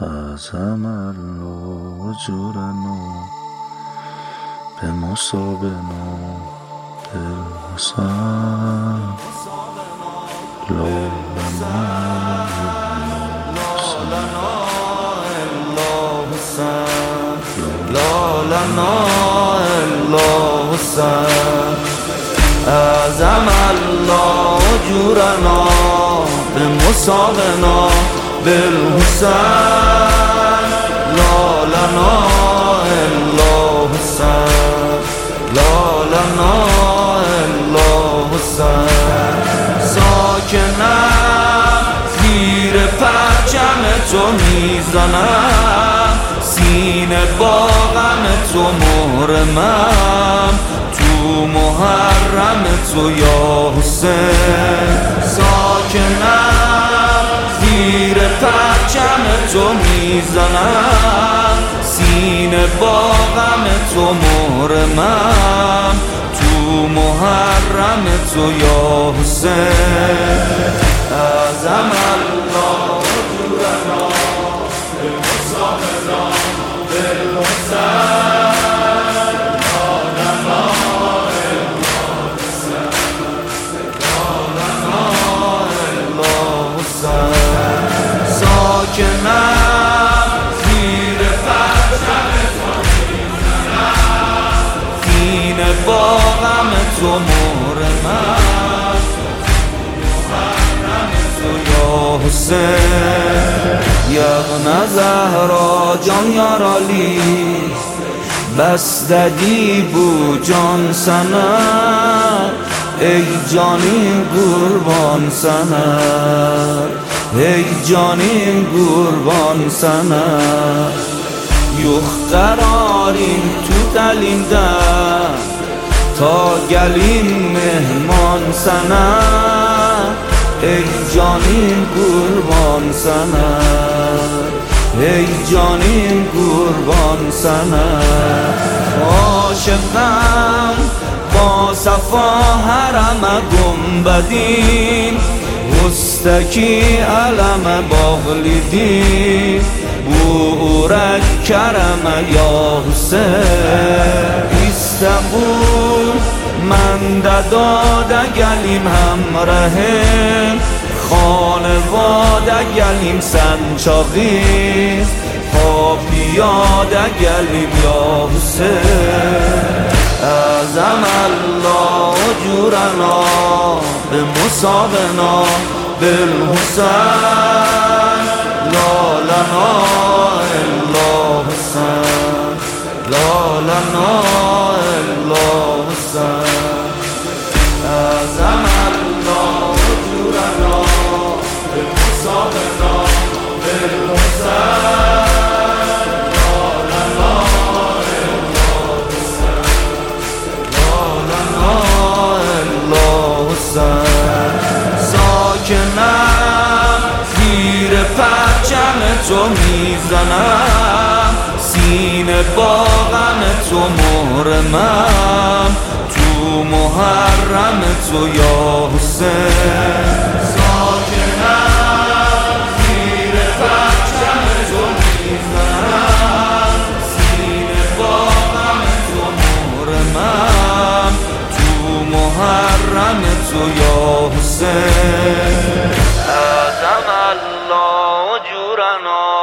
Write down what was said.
عظم الله اجورنا بمصابنا بالحسن لا لنا إلا حسن لا لنا إلا حسن عظم الله أجورنا بمصابنا بالحسن لا لنا إلا حسن لا لنا إلا حسن ساکنم زیر پرچم تو میزنم سینه با غم تو محرمم تو محرم تو یا حسین ساکنم زیر پرچم تو میزنم سینه با غم تو محرمم تو محرم تو یا حسین عظم الله أجورنا بمصابنا بالحسن لا لنا إلا حسن لا لنا إلا حسن ساکنم زیر پرچم تو میزنم سینه با غم تو محرمم حسین یغن زهرا جان یارالی بستدی بو جان سنه ای جانی قربان سنه ای جانی قربان سنه یخ قراریم تو دلیندم تا گلیم مهمان سنه ای جانیم قربان سنه ای جانیم قربان سنه عاشقم با صفا حرم گنبدین مستکی علم باغلیدین بورک کرم یا حسین استنبول من داده گلیم همراهیم خانواده گلیم سنچاقی پا پیاده گلیم یا حسین عظم الله أجورنا بمصابنا بالحسن لا لنا إلا حسن لا لنا إلا حسن عظم الله أجورنا بمصابنا بالحسن لا لنا إلا حسن لا لنا إلا حسن ساکنم زیر پرچم تو میزنم سینه با غم تو محرمم تو محرم تو یا حسین ساکنم زیر پرچم تو میزنم سینه با غم تو محرمم تو محرم تو یا حسین عظم الله أجورنا